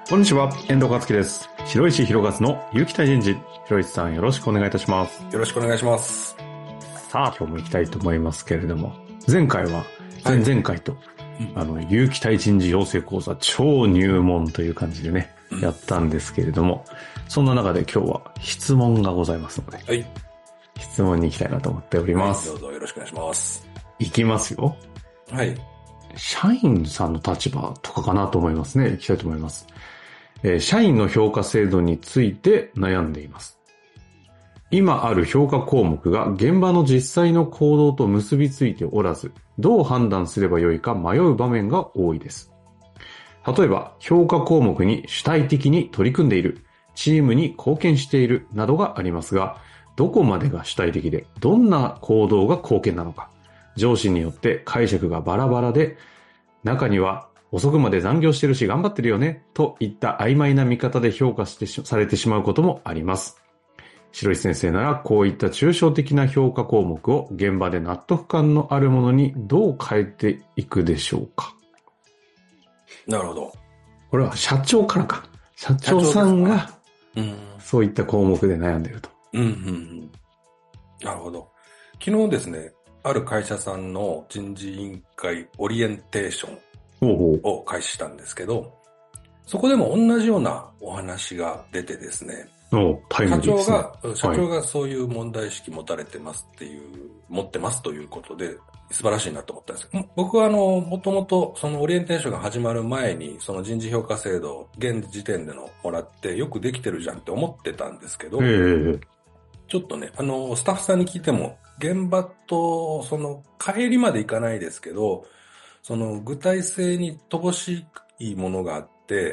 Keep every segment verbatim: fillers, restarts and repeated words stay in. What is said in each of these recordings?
こんにちは、遠藤和樹です。白石弘勝の有機体人事。白石さんよろしくお願いいたします。 よろしくお願いします。 さあ、今日も行きたいと思いますけれども、前回は、前々回と、はい、あの、有機体人事養成講座超入門という感じでね、うん、やったんですけれども、そんな中で今日は質問がございますので、はい、質問に行きたいなと思っております。 はい、どうぞよろしくお願いします。 行きますよ。 はい。 社員さんの立場とかかなと思いますね。行きたいと思います。えー、社員の評価制度について悩んでいます。今ある評価項目が現場の実際の行動と結びついておらず、どう判断すればよいか迷う場面が多いです。例えば、評価項目に主体的に取り組んでいる、チームに貢献しているなどがありますが、どこまでが主体的で、どんな行動が貢献なのか、上司によって解釈がバラバラで、中には遅くまで残業してるし頑張ってるよねといった曖昧な見方で評価してしされてしまうこともあります。白石先生ならこういった抽象的な評価項目を現場で納得感のあるものにどう変えていくでしょうか。 なるほど。 これは社長からか。社長さんがそういった項目で悩んでると。 うんうんうん。なるほど。昨日ですね、ある会社さんの人事委員会オリエンテーションを開始したんですけど、そこでも同じようなお話が出てですね、 タイムリーですね。 社長が、社長がそういう問題意識持たれてますっていう、持ってますということで、素晴らしいなと思ったんですけど、僕はあの、もともとそのオリエンテーションが始まる前に、その人事評価制度、現時点でのもらってよくできてるじゃんって思ってたんですけど、 えー、 ちょっとね、あの、スタッフさんに聞いても、現場と、その、帰りまでいかないですけど、その、具体性に乏しいものがあって、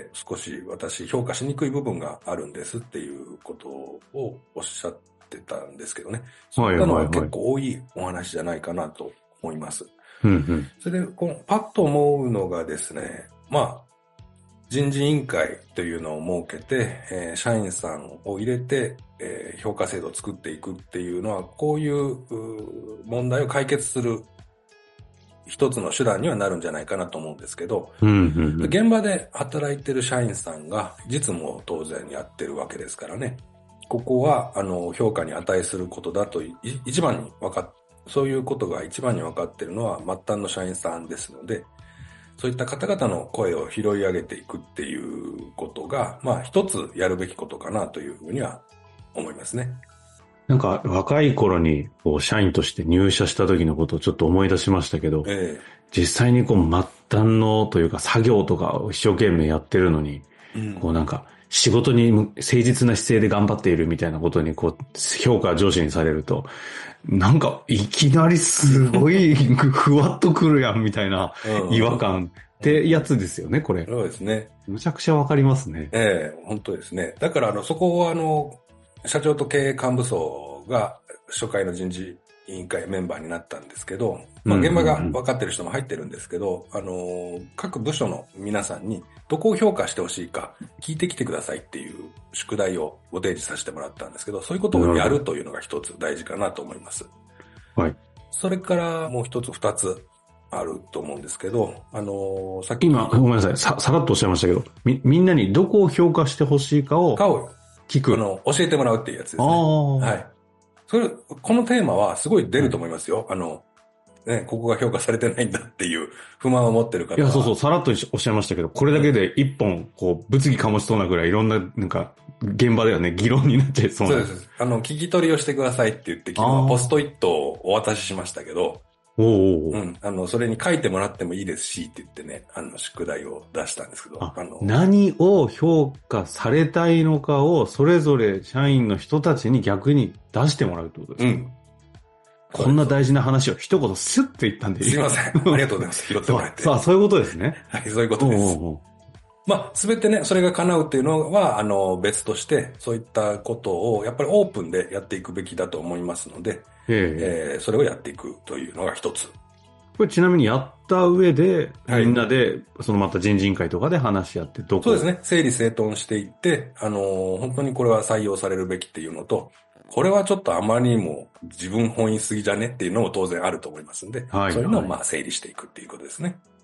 少し私、評価しにくい部分があるんですっていうことをおっしゃってたんですけどね。そういったのは結構多いお話じゃないかなと思います。 うんうん、 それで、この、パッと思うのがですね、まあ、人事委員会というのを設けて、えー、社員さんを入れて、えー、評価制度を作っていくっていうのは、こういう問題を解決する一つの手段にはなるんじゃないかなと思うんですけど、 うんうんうん、 現場で働いてる社員さんが実務を当然やってるわけですからね。ここは、あの、評価に値することだと、一番に分かっ、そういうことが一番に分かっているのは末端の社員さんですので、そういった方々の声を拾い上げていくっていうことが、まあ一つやるべきことかなというふうには思いますね。 なんか若い頃にこう社員として入社した時のことをちょっと思い出しましたけど、ええ、実際にこう末端のというか作業とかを一生懸命やってるのに、うん、こうなんか仕事に誠実な姿勢で頑張っているみたいなことにこう評価上司にされると、なんかいきなりすごいふわっとくるやんみたいな違和感ってやつですよね、これ。 そうですね。 むちゃくちゃわかりますね。 ええ、本当ですね。だからあの、そこはあの、社長と経営幹部層が初回の人事委員会メンバーになったんですけど、まあ現場が分かってる人も入ってるんですけど、あの、各部署の皆さんにどこを評価してほしいか聞いてきてくださいっていう宿題をご提示させてもらったんですけど、そういうことをやるというのが一つ大事かなと思います。 はい。 それからもう一つ二つあると思うんですけど、あの、さっき今、ごめんなさい、さ、さらっとおっしゃいましたけど、み、みんなにどこを評価してほしいかを聞く。 あの、教えてもらうっていうやつですね。はい。それ、このテーマはすごい出ると思いますよ。はい、あの、ね、ここが評価されてないんだっていう不満を持ってる方は。 いや、そうそう、さらっとおっしゃいましたけど、これだけで一本、こう、物議醸しそうなぐらいいろんな、なんか、現場ではね、議論になっちゃいそうな。 そうです。あの、聞き取りをしてくださいって言って、昨日はポストイットをお渡ししましたけど、 おうおう、 うん。あの、それに書いてもらってもいいですし、って言ってね、あの、宿題を出したんですけど。 ああの何を評価されたいのかを、それぞれ社員の人たちに逆に出してもらうってことですか？うん。こんな大事な話を一言スッと言ったんでいい？ すいません。ありがとうございます。拾ってもらって。 さあ、そういうことですね。 はい、そういうことです。おうおう、まあ、すべてね、それが叶うっていうのは、あの、別として、そういったことを、やっぱりオープンでやっていくべきだと思いますので、ええー、それをやっていくというのが一つ。 これちなみにやった上で、みんなで、そのまた人事委員会とかで話し合って、どこ？ そうですね。整理整頓していって、あのー、本当にこれは採用されるべきっていうのと、これはちょっとあまりにも自分本位すぎじゃねっていうのも当然あると思いますんで、はいはい、そういうのをまあ整理していくっていうことですね。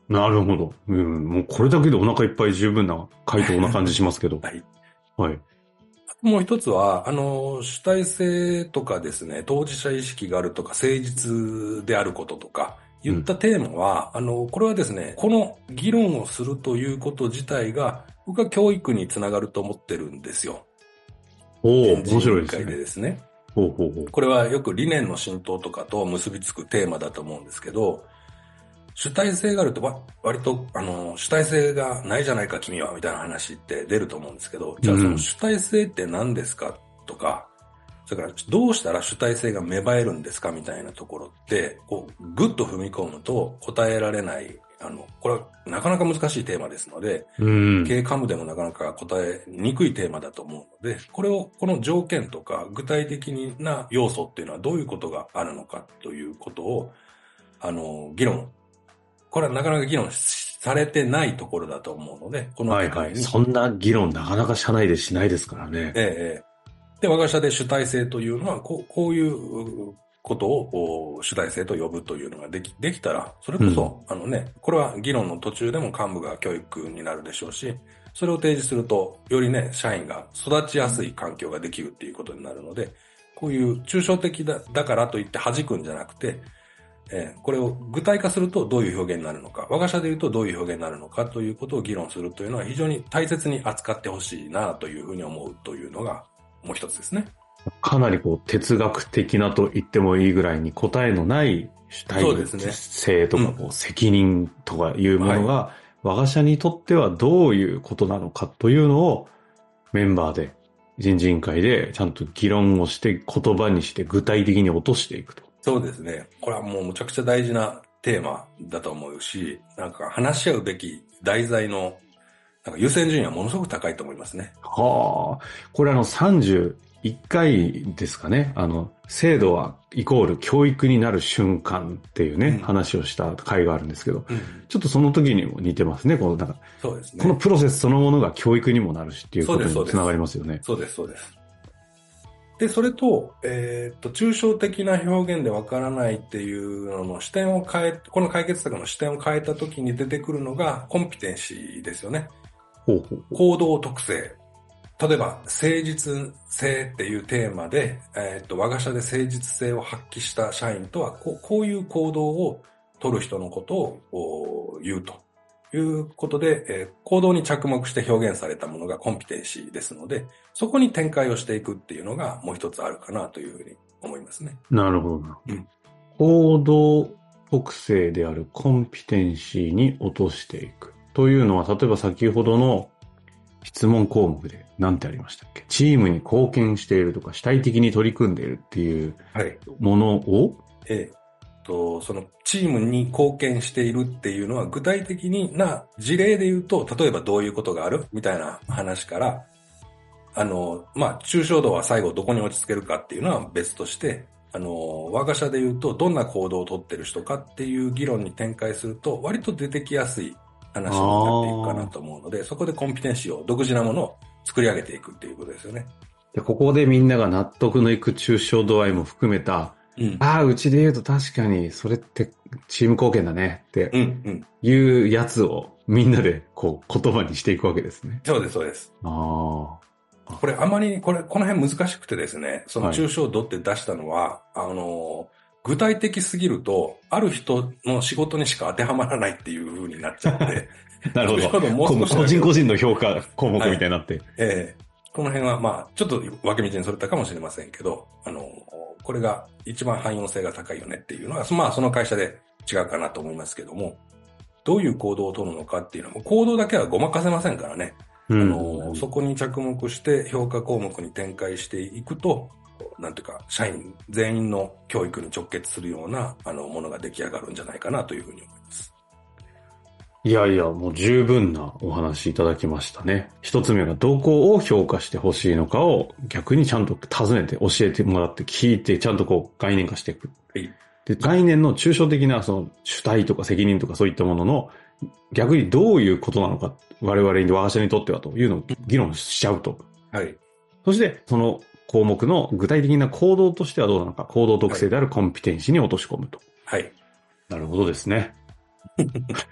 なるほど。うん。もうこれだけでお腹いっぱい十分な回答な感じしますけど。 はい。 はい。 もう一つは、あの、主体性とかですね、当事者意識があるとか、誠実であることとか、言ったテーマは、うん、あの、これはですね、この議論をするということ自体が、僕は教育につながると思ってるんですよ。 おお、 面白いですね。委員会でですね。 ほうほうほう。 これはよく理念の浸透とかと結びつくテーマだと思うんですけど、主体性があると、割と、あの、主体性がないじゃないか君は、みたいな話って出ると思うんですけど、じゃあその主体性って何ですかとか、それからどうしたら主体性が芽生えるんですかみたいなところって、こう、ぐっと踏み込むと答えられない、あの、これはなかなか難しいテーマですので、うん、経営幹部でもなかなか答えにくいテーマだと思うので、これを、この条件とか具体的な要素っていうのはどういうことがあるのかということを、あの、議論、これはなかなか議論されてないところだと思うので、この機会に。はいはい。 そんな議論なかなか社内でしないですからね。 ええ。で、我が社で主体性というのは、こう、こういうことを主体性と呼ぶというのができ、できたら、それこそ、うん、あのね、これは議論の途中でも幹部が教育になるでしょうし、それを提示すると、よりね、社員が育ちやすい環境ができるっていうことになるので、こういう抽象的だ、だからといって弾くんじゃなくて、えー、これを具体化するとどういう表現になるのか、我が社で言うとどういう表現になるのかということを議論するというのは非常に大切に扱ってほしいなというふうに思うというのがもう一つですね。 かなりこう哲学的なと言ってもいいぐらいに答えのない主体性とかこう責任とかいうものが我が社にとってはどういうことなのかというのをメンバーで人事委員会でちゃんと議論をして言葉にして具体的に落としていくと。 そうですね。これはもうむちゃくちゃ大事なテーマだと思うし、なんか話し合うべき題材のなんか優先順位はものすごく高いと思いますね。 はあ。これあのさんじゅういっかいですかね。あの、制度はイコール教育になる瞬間っていうね、うん、話をした回があるんですけど、うん、ちょっとその時にも似てますね。このなんか、 そうですね。 このプロセスそのものが教育にもなるしっていうことにもつながりますよね。 そうです、そうです。で、それと、えー、っと、抽象的な表現でわからないっていうのの視点を変え、この解決策の視点を変えた時に出てくるのがコンピテンシーですよね。 ほうほうほう。 行動特性。例えば、誠実性っていうテーマで、えー、っと、我が社で誠実性を発揮した社員とは、こう、こういう行動を取る人のことを言うということで、えー、行動に着目して表現されたものがコンピテンシーですので、そこに展開をしていくっていうのがもう一つあるかなというふうに思いますね。 なるほどな。うん、行動特性であるコンピテンシーに落としていく。というのは、例えば先ほどの質問項目で何てありましたっけ？チームに貢献しているとか主体的に取り組んでいるっていうものを、はいええと、そのチームに貢献しているっていうのは具体的な事例で言うと、例えばどういうことがあるみたいな話から、あの、まあ、抽象度は最後どこに落ち着けるかっていうのは別として、あの、我が社で言うとどんな行動をとってる人かっていう議論に展開すると割と出てきやすい話になっていくかなと思うので、そこでコンピテンシーを独自なものを作り上げていくっていうことですよね。 で、ここでみんなが納得のいく抽象度合いも含めた、うん、ああ、うちで言うと確かにそれってチーム貢献だねっていうやつをみんなでこう言葉にしていくわけですね。 そうです、そうです。ああ。これあまり、これ、この辺難しくてですね、その抽象度って出したのは、はい、あの、具体的すぎると、ある人の仕事にしか当てはまらないっていう風になっちゃって。 なるほど。もう少し個人個人の評価項目みたいになって。はい、 ええー、この辺はまあ、ちょっと分け道にそれたかもしれませんけど、あの、これが一番汎用性が高いよねっていうのは、まあその会社で違うかなと思いますけども、どういう行動を取るのかっていうのも、行動だけはごまかせませんからね。うん、あの、そこに着目して評価項目に展開していくと、なんていうか、社員全員の教育に直結するような、あの、ものが出来上がるんじゃないかなというふうに思います。 いやいや、もう十分なお話いただきましたね。一つ目がどこを評価してほしいのかを逆にちゃんと尋ねて教えてもらって聞いてちゃんとこう概念化していく。はい、で、概念の抽象的なその主体とか責任とかそういったものの逆にどういうことなのか我々に我が社にとってはというのを議論しちゃうと。はい。そしてその項目の具体的な行動としてはどうなのか、行動特性であるコンピテンシに落とし込むと。はい。なるほどですね。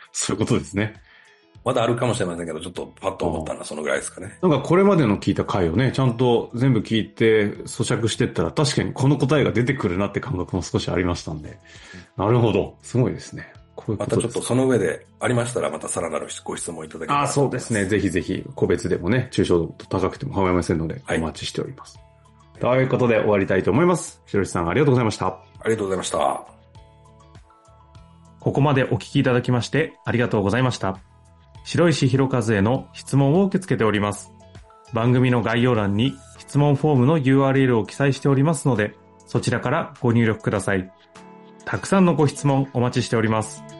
そういうことですね。 まだあるかもしれませんけど、ちょっとパッと思ったのはそのぐらいですかね。 なんかこれまでの聞いた回をね、ちゃんと全部聞いて咀嚼してったら確かにこの答えが出てくるなって感覚も少しありましたんで。なるほど。すごいですね。こういうことです。 またちょっとその上でありましたらまたさらなるご質問いただければああ、そうですね。ぜひぜひ個別でもね、抽象度高くても構いませんので、 はい、 お待ちしております。ということで終わりたいと思います。ひろしさんありがとうございました。ありがとうございました。 ここまでお聞きいただきましてありがとうございました。白石弘和への質問を受け付けております。番組の概要欄に質問フォームの ユーアールエル を記載しておりますので、そちらからご入力ください。たくさんのご質問お待ちしております。